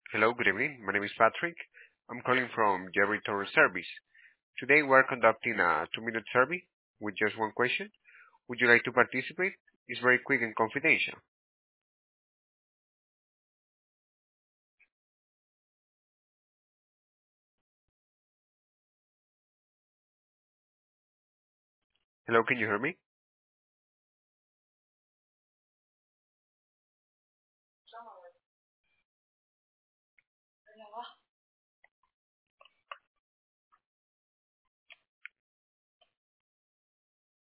Hello, good evening. My name is Patrick. I'm calling from Jerry Torres Service. Today we're conducting a 2-minute survey with just one question. Would you like to participate? It's very quick and confidential. Hello, can you hear me?